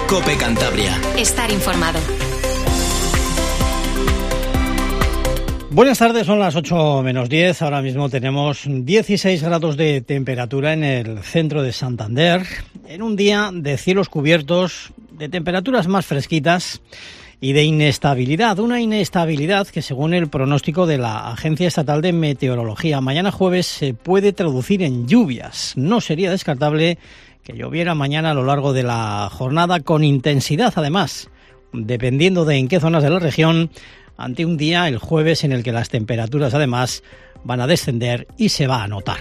COPE Cantabria. Estar informado. Buenas tardes, son las 8 menos 10. Ahora mismo tenemos 16 grados de temperatura en el centro de Santander, en un día de cielos cubiertos, de temperaturas más fresquitas y de inestabilidad. Una inestabilidad que, según el pronóstico de la Agencia Estatal de Meteorología, mañana jueves se puede traducir en lluvias. No sería descartable que lloviera mañana a lo largo de la jornada, con intensidad además, dependiendo de en qué zonas de la región, ante un día, el jueves, en el que las temperaturas además van a descender y se va a notar.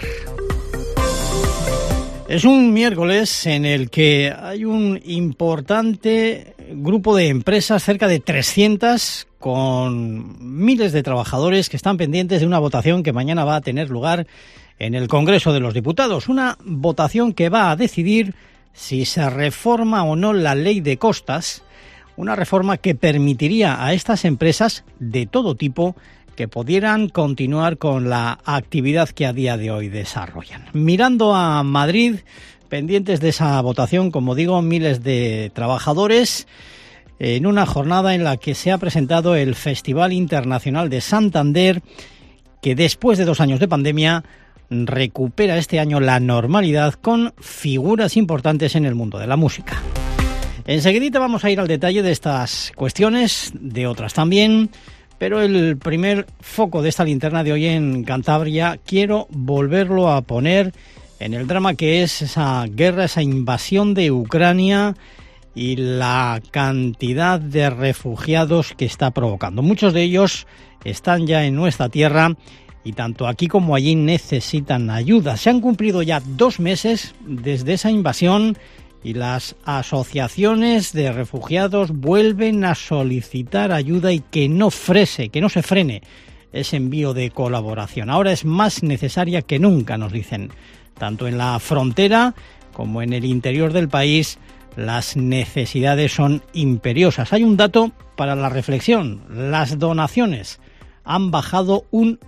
Es un miércoles en el que hay un importante grupo de empresas, cerca de 300, con miles de trabajadores que están pendientes de una votación que mañana va a tener lugar en el Congreso de los Diputados. Una votación que va a decidir si se reforma o no la ley de costas, una reforma que permitiría a estas empresas de todo tipo que pudieran continuar con la actividad que a día de hoy desarrollan. Mirando a Madrid, pendientes de esa votación, como digo, miles de trabajadores, en una jornada en la que se ha presentado el Festival Internacional de Santander, que después de 2 años de pandemia recupera este año la normalidad con figuras importantes en el mundo de la música. Enseguidita vamos a ir al detalle de estas cuestiones, de otras también, pero el primer foco de esta linterna de hoy en Cantabria quiero volverlo a poner en el drama que es esa guerra, esa invasión de Ucrania y la cantidad de refugiados que está provocando. Muchos de ellos están ya en nuestra tierra y tanto aquí como allí necesitan ayuda. Se han cumplido ya 2 meses desde esa invasión y las asociaciones de refugiados vuelven a solicitar ayuda y que no se frene ese envío de colaboración. Ahora es más necesaria que nunca, nos dicen. Tanto en la frontera como en el interior del país, las necesidades son imperiosas. Hay un dato para la reflexión. Las donaciones han bajado un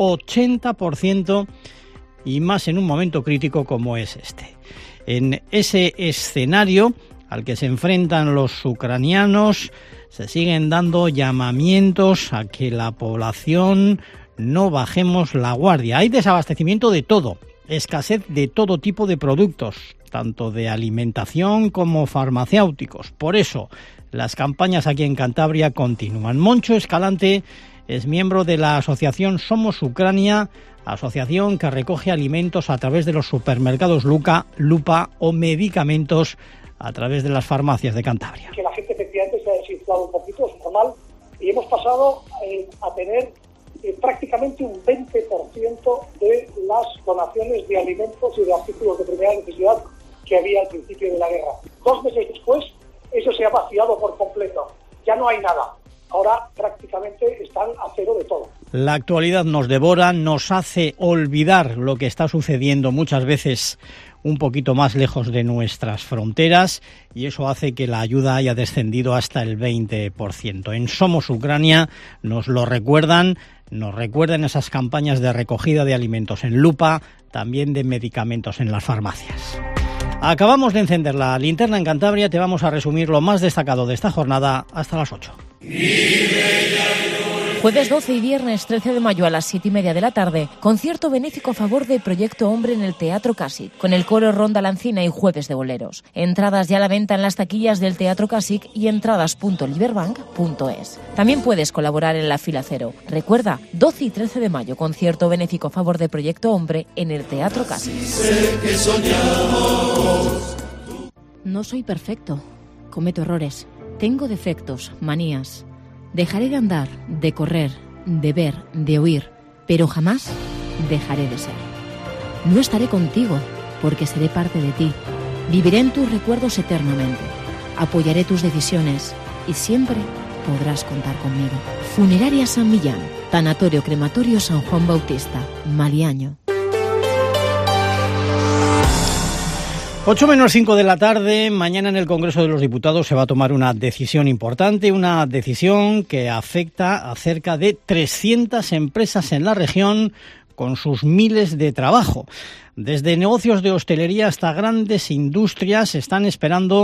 80% y más en un momento crítico como es este. En ese escenario al que se enfrentan los ucranianos, se siguen dando llamamientos a que la población no bajemos la guardia. Hay desabastecimiento de todo, escasez de todo tipo de productos, tanto de alimentación como farmacéuticos. Por eso, las campañas aquí en Cantabria continúan. Moncho Escalante es miembro de la asociación Somos Ucrania, asociación que recoge alimentos a través de los supermercados Lupa o medicamentos a través de las farmacias de Cantabria. Que la gente efectivamente se ha desinflado un poquito, es normal, y hemos pasado a tener prácticamente un 20% de las donaciones de alimentos y de artículos de primera necesidad que había al principio de la guerra. 2 meses después, eso se ha vaciado por completo, ya no hay nada. Ahora prácticamente están a cero de todo. La actualidad nos devora, nos hace olvidar lo que está sucediendo muchas veces un poquito más lejos de nuestras fronteras, y eso hace que la ayuda haya descendido hasta el 20%. En Somos Ucrania nos lo recuerdan, nos recuerdan esas campañas de recogida de alimentos en Lupa, también de medicamentos en las farmacias. Acabamos de encender la linterna en Cantabria, te vamos a resumir lo más destacado de esta jornada hasta las 8. Jueves 12 y viernes 13 de mayo a las 7:30 de la tarde, concierto benéfico a favor de Proyecto Hombre en el Teatro Casic, con el coro Ronda Lancina y Jueves de Boleros. Entradas ya a la venta en las taquillas del Teatro Casic y entradas.liberbank.es. También puedes colaborar en la fila cero. Recuerda, 12 y 13 de mayo, concierto benéfico a favor de Proyecto Hombre en el Teatro Casic. No soy perfecto. Cometo errores. Tengo defectos, manías. Dejaré de andar, de correr, de ver, de oír, pero jamás dejaré de ser. No estaré contigo, porque seré parte de ti. Viviré en tus recuerdos eternamente. Apoyaré tus decisiones y siempre podrás contar conmigo. Funeraria San Millán, Tanatorio Crematorio San Juan Bautista, Maliaño. 8 menos 5 de la tarde, mañana en el Congreso de los Diputados se va a tomar una decisión importante, una decisión que afecta a cerca de 300 empresas en la región con sus miles de trabajo. Desde negocios de hostelería hasta grandes industrias están esperando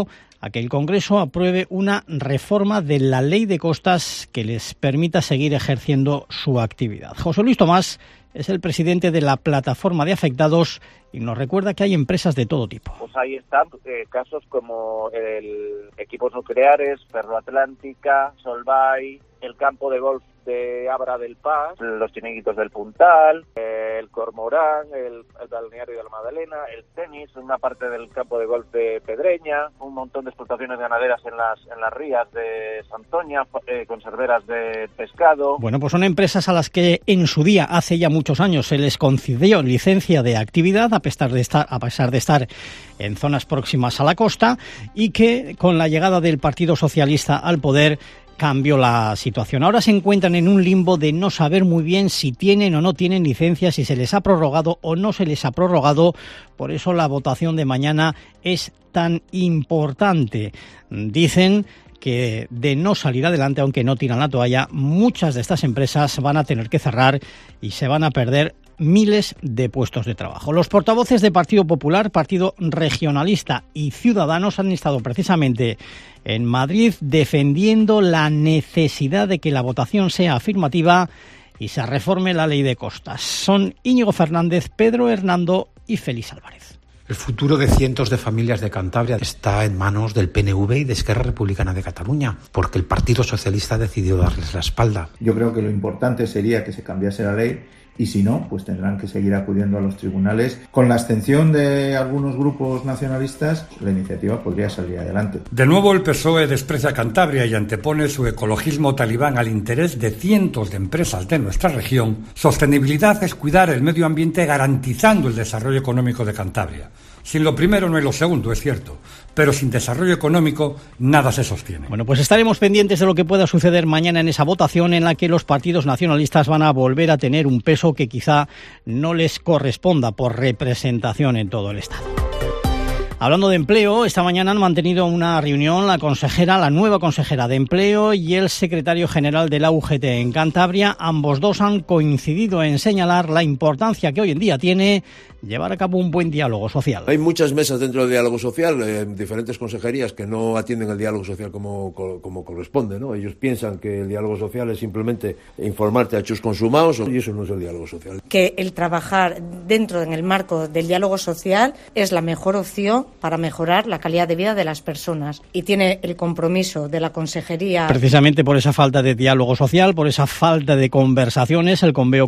a que el Congreso apruebe una reforma de la Ley de Costas que les permita seguir ejerciendo su actividad. José Luis Tomás es el presidente de la plataforma de afectados y nos recuerda que hay empresas de todo tipo. Pues ahí están casos como el Equipos Nucleares, Ferroatlántica, Solvay, el campo de golf de Abra del Paz, los chiringuitos del Puntal, el Cormorán, el balneario de la Magdalena, el tenis, una parte del campo de golf de Pedreña, un montón de explotaciones ganaderas en las rías de Santoña, conserveras de pescado. Bueno, pues son empresas a las que en su día, hace ya muchos años, se les concedió licencia de actividad a pesar de estar en zonas próximas a la costa y que con la llegada del Partido Socialista al poder cambió la situación. Ahora se encuentran en un limbo de no saber muy bien si tienen o no tienen licencia, si se les ha prorrogado o no se les ha prorrogado. Por eso la votación de mañana es tan importante. Dicen que de no salir adelante, aunque no tiran la toalla, muchas de estas empresas van a tener que cerrar y se van a perder miles de puestos de trabajo. Los portavoces de Partido Popular, Partido Regionalista y Ciudadanos han estado precisamente en Madrid defendiendo la necesidad de que la votación sea afirmativa y se reforme la Ley de Costas. Son Íñigo Fernández, Pedro Hernando y Félix Álvarez. El futuro de cientos de familias de Cantabria está en manos del PNV y de Esquerra Republicana de Cataluña, porque el Partido Socialista ha decidido darles la espalda. Yo creo que lo importante sería que se cambiase la ley y si no, pues tendrán que seguir acudiendo a los tribunales. Con la abstención de algunos grupos nacionalistas, la iniciativa podría salir adelante. De nuevo el PSOE desprecia Cantabria y antepone su ecologismo talibán al interés de cientos de empresas de nuestra región. Sostenibilidad es cuidar el medio ambiente garantizando el desarrollo económico de Cantabria. Sin lo primero no hay lo segundo, es cierto, pero sin desarrollo económico nada se sostiene. Bueno, pues estaremos pendientes de lo que pueda suceder mañana en esa votación en la que los partidos nacionalistas van a volver a tener un peso que quizá no les corresponda por representación en todo el Estado. Hablando de empleo, esta mañana han mantenido una reunión la nueva consejera de Empleo y el secretario general de la UGT en Cantabria. Ambos dos han coincidido en señalar la importancia que hoy en día tiene llevar a cabo un buen diálogo social. Hay muchas mesas dentro del diálogo social, diferentes consejerías que no atienden el diálogo social como corresponde, ¿no? Ellos piensan que el diálogo social es simplemente informarte a chus consumados y eso no es el diálogo social. Que el trabajar dentro en el marco del diálogo social es la mejor opción para mejorar la calidad de vida de las personas y tiene el compromiso de la consejería. Precisamente por esa falta de diálogo social, por esa falta de conversaciones, el convenio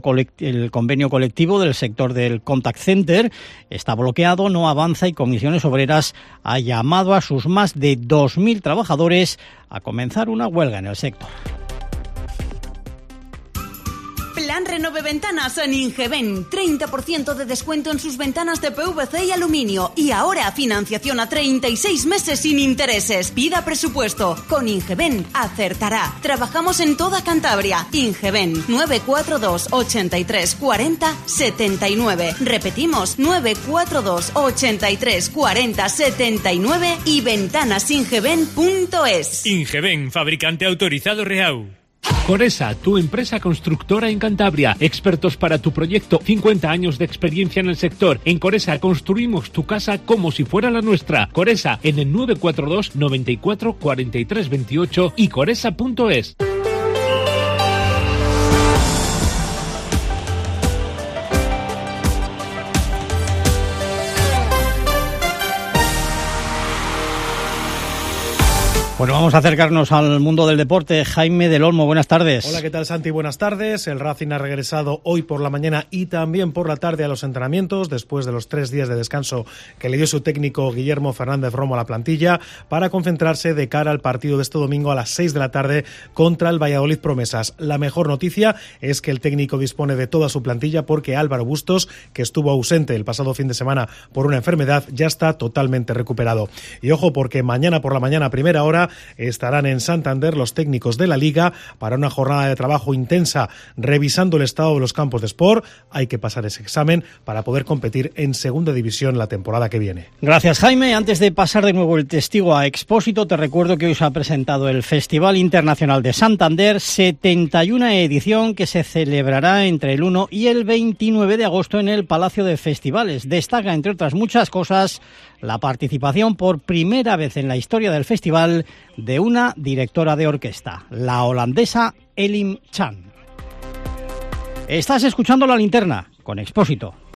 colectivo del sector del contact center está bloqueado, no avanza y Comisiones Obreras ha llamado a sus más de 2.000 trabajadores a comenzar una huelga en el sector. Plan Renove Ventanas en Ingeven. 30% de descuento en sus ventanas de PVC y aluminio. Y ahora financiación a 36 meses sin intereses. Pida presupuesto. Con Ingeven acertará. Trabajamos en toda Cantabria. Ingeven 942 83 40 79. Repetimos 942 83 40 79 y ventanasingeven.es. Ingeven, fabricante autorizado Reau. Coresa, tu empresa constructora en Cantabria. Expertos para tu proyecto. 50 años de experiencia en el sector. En Coresa construimos tu casa como si fuera la nuestra. Coresa en el 942 94 43 28 y coresa.es. Bueno, vamos a acercarnos al mundo del deporte. Jaime del Olmo, buenas tardes. Hola, ¿qué tal, Santi? Buenas tardes. El Racing ha regresado hoy por la mañana y también por la tarde a los entrenamientos después de los 3 días de descanso que le dio su técnico Guillermo Fernández Romo a la plantilla para concentrarse de cara al partido de este domingo a las 6 de la tarde contra el Valladolid Promesas. La mejor noticia es que el técnico dispone de toda su plantilla porque Álvaro Bustos, que estuvo ausente el pasado fin de semana por una enfermedad, ya está totalmente recuperado. Y ojo, porque mañana por la mañana a primera hora mañana estarán en Santander los técnicos de la Liga para una jornada de trabajo intensa, revisando el estado de los campos de sport. Hay que pasar ese examen para poder competir en segunda división la temporada que viene. Gracias, Jaime. Antes de pasar de nuevo el testigo a Expósito, te recuerdo que hoy se ha presentado el Festival Internacional de Santander, 71 edición, que se celebrará entre el 1 y el 29 de agosto en el Palacio de Festivales. Destaca, entre otras muchas cosas, la participación por primera vez en la historia del festival de una directora de orquesta, la holandesa Elim Chan. Estás escuchando La Linterna con Expósito.